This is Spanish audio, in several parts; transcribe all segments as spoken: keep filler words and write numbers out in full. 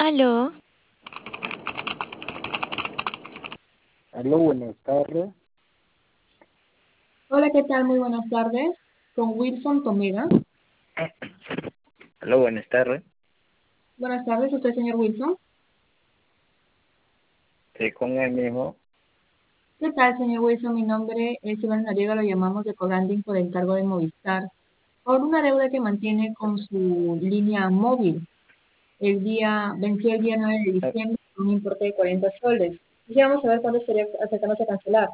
Aló, Aló, buenas tardes. Hola, ¿qué tal? Muy buenas tardes. Con Wilson Tomega. Aló, buenas tardes. Buenas tardes, ¿usted, señor Wilson? Sí, con él mismo. ¿Qué tal, señor Wilson? Mi nombre es Iván Noriega, lo llamamos de Cobranding por encargo de Movistar, por una deuda que mantiene con su línea móvil. El día, venció el día nueve de Eh, diciembre con un importe de cuarenta soles. Quisiéramos saber cuándo estaría acercándose a cancelar.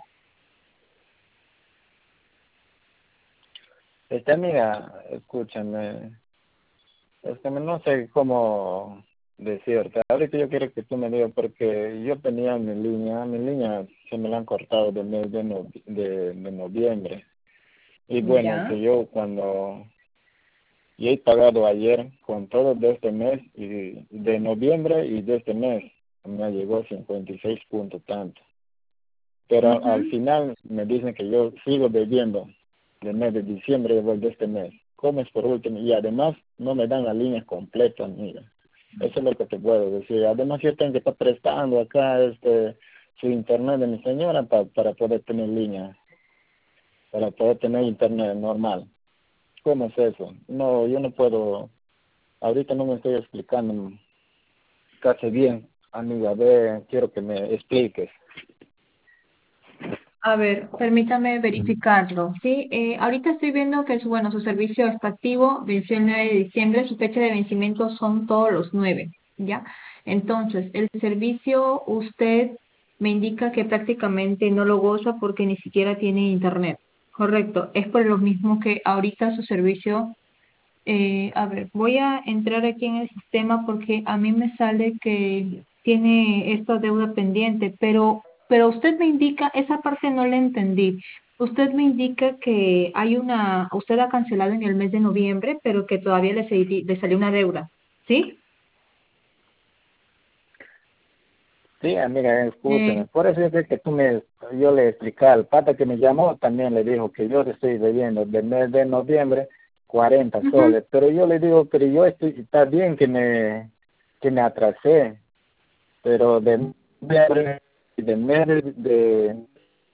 Esta amiga, escúchame, es que no sé cómo decirte. Ahorita yo quiero que tú me digas porque yo tenía mi línea, mi línea se me la han cortado del mes de, no- de, de noviembre. Y bueno, Ya. que yo cuando yo he pagado ayer con todo de este mes y de noviembre y de este mes me llegó cincuenta y seis puntos tanto. Pero al Ujú. final me dicen que yo sigo debiendo del mes de diciembre de este mes. ¿Cómo es por último? Y además no me dan la línea completa, amiga. Eso es lo que te puedo decir. Además yo tengo que estar prestando acá este su internet de mi señora pa- para poder tener línea, para poder tener internet normal. ¿Cómo es eso? No, yo no puedo, ahorita no me estoy explicando casi bien, amiga. Ve, quiero que me expliques. A ver, permítame verificarlo, ¿sí? Eh, ahorita estoy viendo que su, bueno, su servicio está activo, venció el nueve de diciembre, su fecha de vencimiento son todos los nueve, ¿ya? Entonces, el servicio usted me indica que prácticamente no lo goza porque ni siquiera tiene internet, correcto. Es por lo mismo que ahorita su servicio, eh, a ver, voy a entrar aquí en el sistema porque a mí me sale que tiene esta deuda pendiente, pero, pero usted me indica, esa parte no la entendí. Usted me indica que hay una, usted ha cancelado en el mes de noviembre, pero que todavía le, se- le salió una deuda, ¿sí? Sí, amiga, Eh, escúchame. Por eso es que tú me, yo le expliqué al pata que me llamó, también le dijo que yo le estoy debiendo del mes de noviembre cuarenta ujú, soles. Pero yo le digo, pero yo estoy, está bien que me, que me atrasé, pero de noviembre, de mes de, de-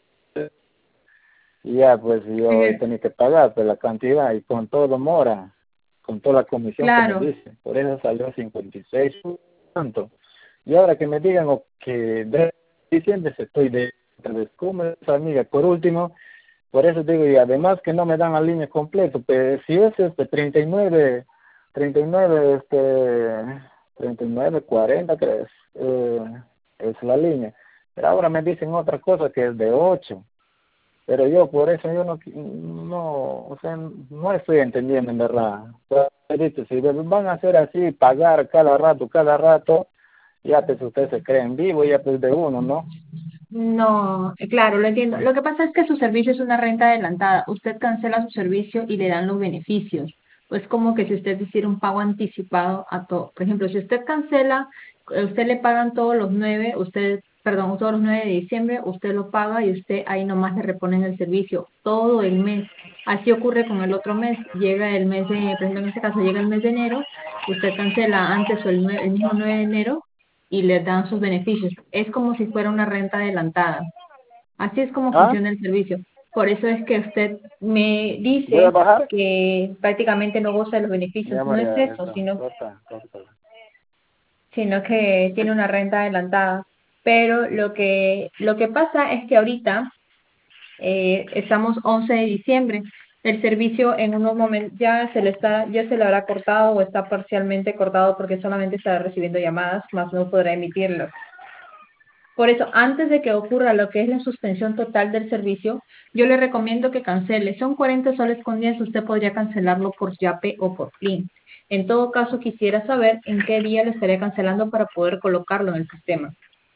ya pues yo he eh, tenido que pagar pues, la cantidad y con todo mora, con toda la comisión que me claro. dice. Por eso salió cincuenta y seis tanto. Y ahora que me digan o que de diciembre se estoy de entonces, ¿cómo es, amiga? Por último, por eso digo, y además que no me dan la línea completa, pues si es este treinta y nueve, treinta y nueve, este, treinta y nueve, cuarenta, crees, eh, es la línea. Pero ahora me dicen otra cosa que es de ocho. Pero yo por eso yo no, no, o sea, no estoy entendiendo en verdad. Pero, dice, si van a hacer así, pagar cada rato, cada rato, ya pues usted se cree en vivo, ya pues de uno, ¿no? No, eh, claro, lo entiendo. Lo que pasa es que su servicio es una renta adelantada. Usted cancela su servicio y le dan los beneficios. Pues como que si usted hiciera un pago anticipado a todo. Por ejemplo, si usted cancela, eh, usted le pagan todos los nueve, usted, perdón, todos los nueve de diciembre, usted lo paga y usted ahí nomás le reponen el servicio todo el mes. Así ocurre con el otro mes. Llega el mes de, por ejemplo, en este caso llega el mes de enero, usted cancela antes o el, nue- el mismo nueve de enero y les dan sus beneficios. Es como si fuera una renta adelantada. Así es como ¿Ah? funciona el servicio. Por eso es que usted me ¿Voy a dice bajar? que prácticamente no goza de los beneficios. Ya No es María, eso, eso, sino, corta, corta. sino que tiene una renta adelantada. Pero lo que, lo que pasa es que ahorita eh, estamos once de diciembre. El servicio en unos momentos ya se le está, ya se le habrá cortado o está parcialmente cortado porque solamente estará recibiendo llamadas, más no podrá emitirlas. Por eso, antes de que ocurra lo que es la suspensión total del servicio, yo le recomiendo que cancele. Son cuarenta soles con diez, usted podría cancelarlo por Yape o por Plin. En todo caso, quisiera saber en qué día le estaría cancelando para poder colocarlo en el sistema.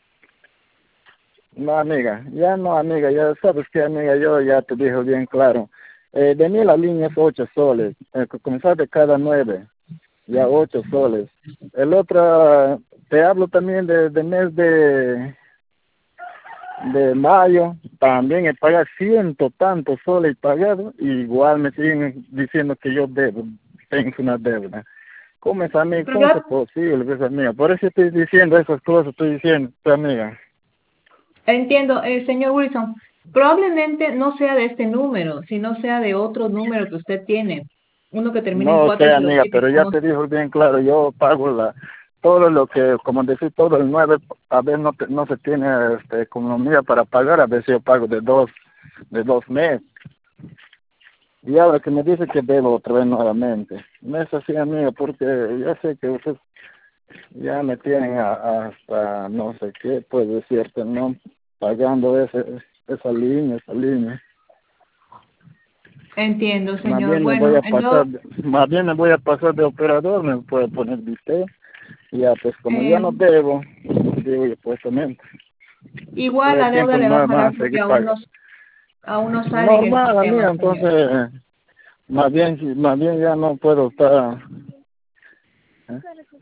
No, amiga, ya no, amiga, ya sabes que, amiga, yo ya te dije bien claro. Eh, de mí la línea es ocho soles, eh, comenzar de cada nueve, ya ocho soles. El otro, te hablo también de, de mes de, de mayo, también he pagado ciento tantos soles pagado, y igual me siguen diciendo que yo debo, tengo una deuda. ¿Cómo es, amiga? Pero ¿Cómo yo es posible, pues, amiga? Por eso estoy diciendo esas cosas, estoy diciendo, pues, amiga. entiendo, eh, señor Wilson, probablemente no sea de este número, sino sea de otro número que usted tiene, uno que termina en No sé, amiga, cuatro cero siete, pero ya como te dijo bien claro, yo pago la todo lo que, como decir, todo el nueve, a veces no, te- no se tiene este, economía para pagar, a veces yo pago de dos, de dos meses. Y ahora que me dice que debo otra vez nuevamente. No es así, amiga, porque ya sé que ustedes ya me tienen a- hasta no sé qué, pues decirte, ¿no? Pagando ese, esa línea, esa línea. entiendo, Más señor. bien me voy Bueno, a pasar, entonces, de- más bien me voy a pasar de operador, me puede poner viste. Y ya, pues como ya eh, no debo, digo yo puestamente, igual por la el deuda tiempo le va a no jalar más porque seguir aún no, pagando. aún no sale en el Normal, amiga, sistema, señor. entonces, más bien, si- más bien ya no puedo estar. ¿Eh?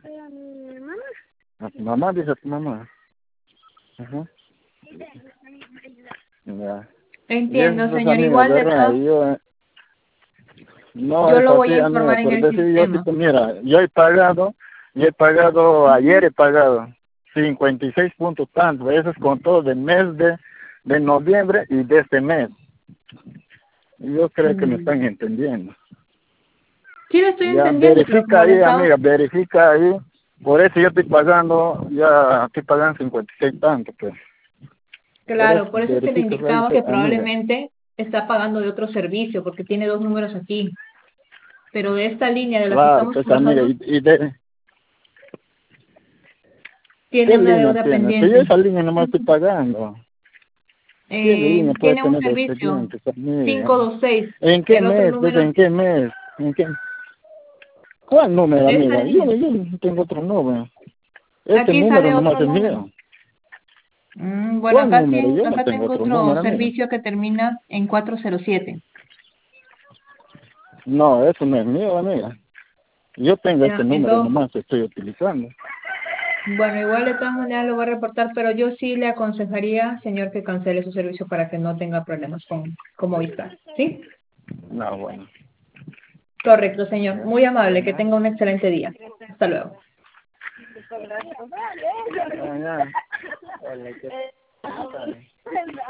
A tu mamá, dice tu mamá. Ajá. Ya. Y eso Entiendo, es señor. amiga, Igual de ¿verdad? todo, Y yo, eh, no yo es lo voy así, a amiga, informar en por el decir, yo sí, sistema. te- mira, yo he pagado, yo he pagado, ayer he pagado cincuenta y seis puntos tanto, eso es con todo del mes de, de noviembre y de este mes. Y yo creo que me están Mm, entendiendo. sí, lo estoy Ya, entendiendo, pero verifica como le ahí, estaba, amiga, verifica ahí. Por eso yo estoy pagando, ya estoy pagando cincuenta y seis tanto, pues. Por eso claro, por eso es que le verificas ahí, indicaba pues, que amiga. probablemente está pagando de otro servicio, porque tiene dos números aquí. Pero de esta línea de la que Claro, estamos pues, amiga. conversando, ¿Y, y de tiene qué una línea deuda tiene? Pues yo pendiente. esa línea nomás estoy pagando. ¿Qué Eh, línea puede tiene un tener de servicio expedientes, amiga? cinco dos seis. ¿En qué El otro mes? Pues, número ¿en qué mes? ¿En qué? ¿Cuál número, de esta amiga? Yo, línea. yo no tengo otro número. Este Aquí número sale nomás otro es número. mío. Mm, bueno, ¿Cuál acá, número? tien- Yo no acá tengo tengo otro otro número, amiga. servicio que termina en cuatro cero siete. No, eso no es mío, amiga. Yo tengo este Ya, número entonces, nomás que estoy utilizando. bueno, igual de todas maneras lo voy a reportar, pero yo sí le aconsejaría, señor, que cancele su servicio para que no tenga problemas con, con Movistar. ¿Sí? No, bueno. Correcto, señor. Ya, Muy amable. Que bueno. tenga un excelente día. Hasta luego. Ya, ya. Vale, que-